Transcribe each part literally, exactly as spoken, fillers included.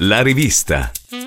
La rivista.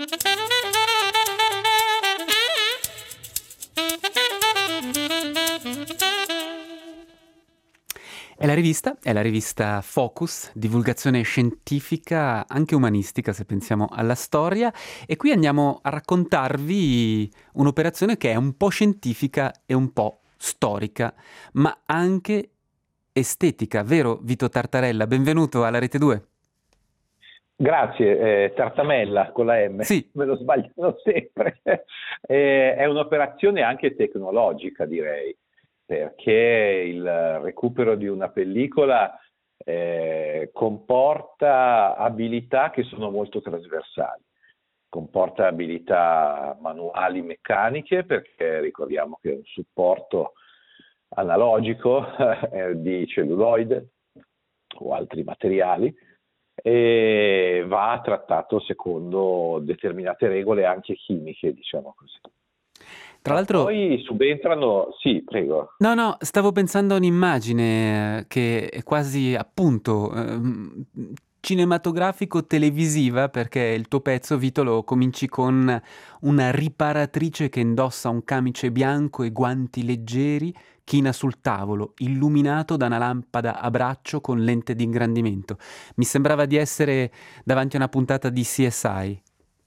È la rivista, è la rivista Focus, divulgazione scientifica, anche umanistica se pensiamo alla storia, e qui andiamo a raccontarvi un'operazione che è un po' scientifica e un po' storica, ma anche estetica, vero Vito Tartarella? Benvenuto alla Rete due. Grazie, eh, Tartamella con la M, Sì. me lo sbagliano sempre. eh, è un'operazione anche tecnologica, direi, perché il recupero di una pellicola eh, comporta abilità che sono molto trasversali. Comporta abilità manuali, meccaniche, perché ricordiamo che è un supporto analogico eh, di celluloide o altri materiali, e va trattato secondo determinate regole anche chimiche, diciamo così. Tra Ma l'altro... poi subentrano, sì, prego. No, no, stavo pensando a un'immagine eh, che è quasi appunto ehm, cinematografico-televisiva, perché il tuo pezzo, Vito, lo cominci con una riparatrice che indossa un camice bianco e guanti leggeri, china sul tavolo, illuminato da una lampada a braccio con lente di ingrandimento. Mi sembrava di essere davanti a una puntata di C S I.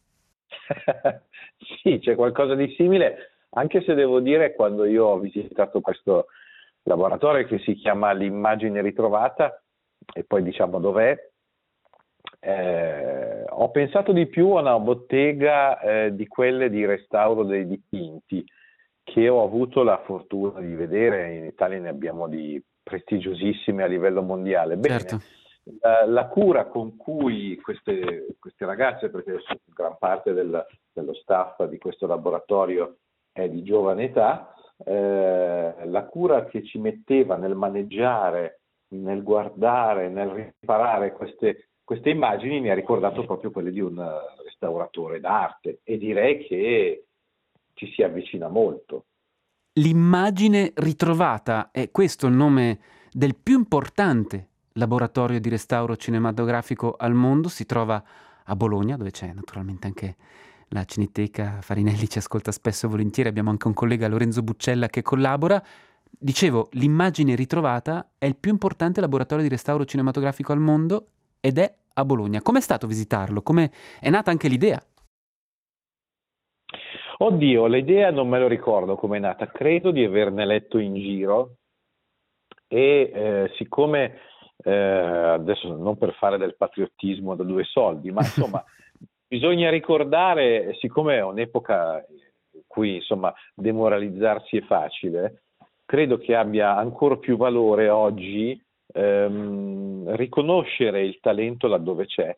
Sì, c'è qualcosa di simile, anche se devo dire, quando io ho visitato questo laboratorio che si chiama L'Immagine Ritrovata, e poi diciamo dov'è, eh, ho pensato di più a una bottega eh, di quelle di restauro dei dipinti, che ho avuto la fortuna di vedere. In Italia ne abbiamo di prestigiosissime a livello mondiale. Bene, Certo. la, la cura con cui queste, queste ragazze, perché gran parte del, dello staff di questo laboratorio è di giovane età, eh, la cura che ci metteva nel maneggiare, nel guardare, nel riparare queste, queste immagini mi ha ricordato proprio quelle di un restauratore d'arte, e direi che ci si avvicina molto. L'immagine ritrovata, è questo il nome del più importante laboratorio di restauro cinematografico al mondo, si trova a Bologna, dove c'è naturalmente anche la Cineteca. Farinelli ci ascolta spesso e volentieri, abbiamo anche un collega, Lorenzo Buccella, che collabora. Dicevo, l'immagine ritrovata è il più importante laboratorio di restauro cinematografico al mondo ed è a Bologna. Com'è stato visitarlo? Come è nata anche l'idea? Oddio, l'idea non me lo ricordo come è nata, credo di averne letto in giro, e eh, siccome, eh, adesso non per fare del patriottismo da due soldi, ma insomma bisogna ricordare, siccome è un'epoca in cui insomma demoralizzarsi è facile, credo che abbia ancora più valore oggi ehm, riconoscere il talento laddove c'è.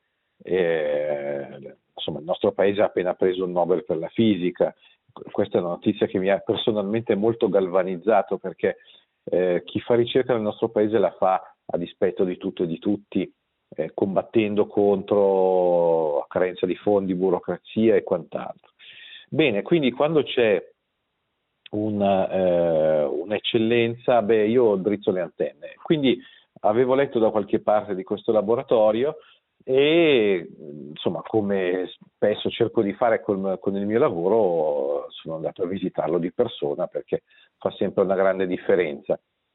Eh, insomma, il nostro paese ha appena preso il Nobel per la fisica. Questa è una notizia che mi ha personalmente molto galvanizzato, perché eh, chi fa ricerca nel nostro paese la fa a dispetto di tutto e di tutti, eh, combattendo contro carenza di fondi, burocrazia e quant'altro. Bene, quindi quando c'è una, eh, un'eccellenza, beh, io drizzo le antenne. Quindi avevo letto da qualche parte di questo laboratorio e, insomma, come spesso cerco di fare con, con il mio lavoro, sono andato a visitarlo di persona, perché fa sempre una grande differenza.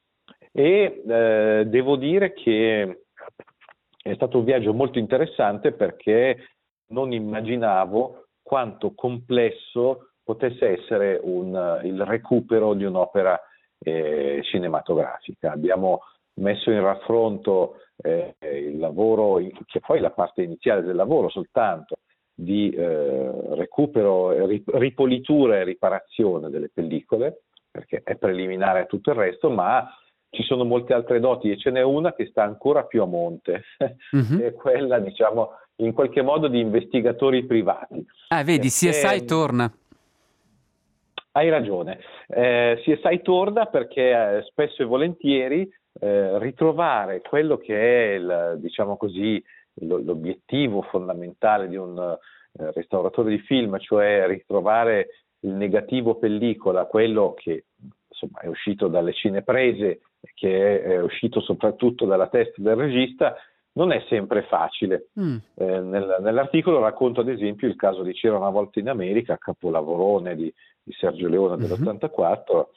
E eh, devo dire che è stato un viaggio molto interessante, perché non immaginavo quanto complesso potesse essere un, il recupero di un'opera eh, cinematografica. Abbiamo messo in raffronto eh, il lavoro, che poi è la parte iniziale del lavoro soltanto, di eh, recupero, ripolitura e riparazione delle pellicole, perché è preliminare a tutto il resto, ma ci sono molte altre doti, e ce n'è una che sta ancora più a monte, mm-hmm. che è quella, diciamo, in qualche modo di investigatori privati. Ah, vedi, perché... C S I torna. Hai ragione, eh, C S I torna perché eh, spesso e volentieri eh, ritrovare quello che è il, diciamo così, lo, l'obiettivo fondamentale di un eh, restauratore di film, cioè ritrovare il negativo pellicola, quello che insomma è uscito dalle cineprese, che è, è uscito soprattutto dalla testa del regista, non è sempre facile. Mm. Eh, nel, nell'articolo racconto ad esempio il caso di C'era una volta in America, capolavorone di, di Sergio Leone dell'ottantaquattro,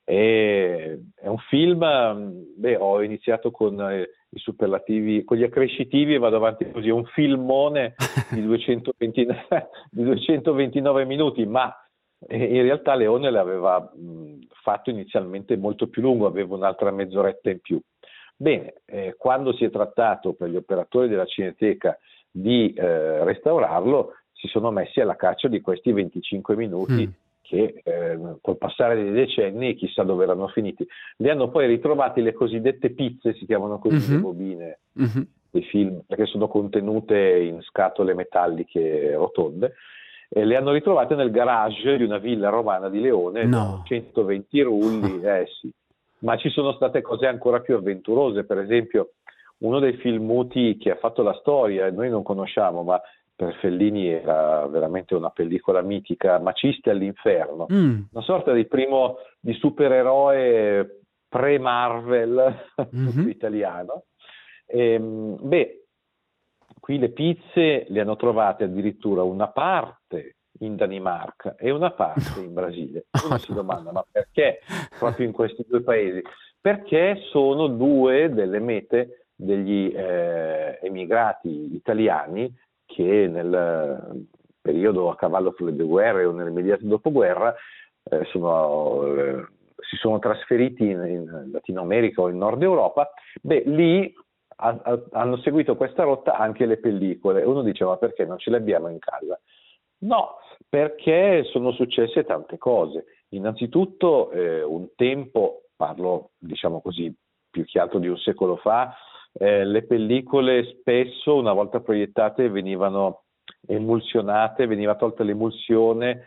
e è un film, beh, ho iniziato con eh, i superlativi, con gli accrescitivi e vado avanti così, è un filmone di, duecentoventinove, di duecentoventinove minuti, ma in realtà Leone l'aveva mh, fatto inizialmente molto più lungo, aveva un'altra mezz'oretta in più. Bene, eh, quando si è trattato per gli operatori della Cineteca di eh, restaurarlo, si sono messi alla caccia di questi venticinque minuti mm. che eh, col passare dei decenni chissà dove erano finiti. Li hanno poi ritrovati le cosiddette pizze, si chiamano così mm-hmm. le bobine mm-hmm. dei film, perché sono contenute in scatole metalliche rotonde, e le hanno ritrovate nel garage di una villa romana di Leone, no. centoventi rulli, eh sì. Ma ci sono state cose ancora più avventurose, per esempio uno dei film muti che ha fatto la storia, e noi non conosciamo, ma per Fellini era veramente una pellicola mitica, Maciste all'inferno, mm. una sorta di primo di supereroe pre-Marvel mm-hmm. italiano. E, beh, qui le pizze le hanno trovate addirittura una parte in Danimarca e una parte in Brasile. Uno si domanda, ma perché proprio in questi due paesi? Perché sono due delle mete degli eh, emigrati italiani che nel periodo a cavallo fra le due guerre o nell'immediato dopoguerra eh, sono, eh, si sono trasferiti in, in Latino America o in Nord Europa. Beh, lì ha, ha, hanno seguito questa rotta anche le pellicole. Uno diceva, ma perché non ce le abbiamo in casa? No, perché sono successe tante cose. Innanzitutto eh, un tempo, parlo diciamo così più che altro di un secolo fa, eh, le pellicole spesso una volta proiettate venivano emulsionate, veniva tolta l'emulsione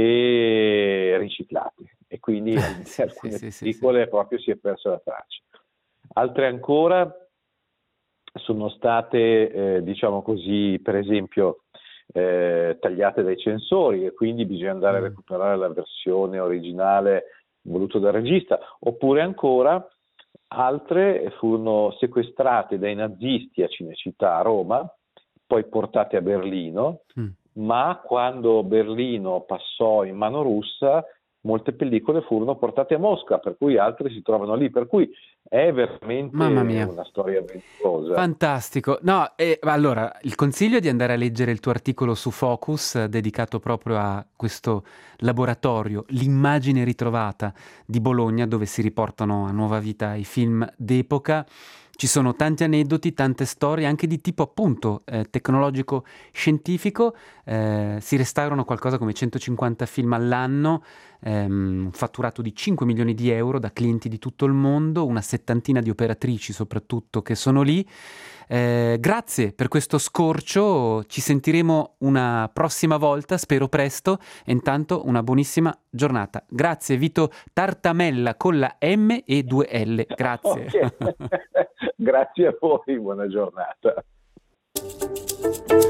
e riciclate, e quindi in sì, alcune sì, sì, pellicole sì. proprio si è persa la traccia. Altre ancora sono state eh, diciamo così, per esempio Eh, tagliate dai censori, e quindi bisogna andare a recuperare la versione originale voluta dal regista, oppure ancora altre furono sequestrate dai nazisti a Cinecittà a Roma, poi portate a Berlino, mm. ma quando Berlino passò in mano russa molte pellicole furono portate a Mosca, per cui altre si trovano lì, per cui è veramente Mamma mia. una storia avventurosa. Fantastico. No, e, allora, il consiglio è di andare a leggere il tuo articolo su Focus, dedicato proprio a questo laboratorio, l'immagine ritrovata di Bologna, dove si riportano a nuova vita i film d'epoca. Ci sono tanti aneddoti, tante storie, anche di tipo appunto eh, tecnologico-scientifico. Eh, si restaurano qualcosa come centocinquanta film all'anno, ehm, un fatturato di cinque milioni di euro da clienti di tutto il mondo, una settantina di operatrici soprattutto che sono lì. Eh, grazie per questo scorcio, ci sentiremo una prossima volta, spero presto, e intanto una buonissima giornata. Grazie Vito Tartamella con la M e due L, grazie. Okay. Grazie a voi, buona giornata.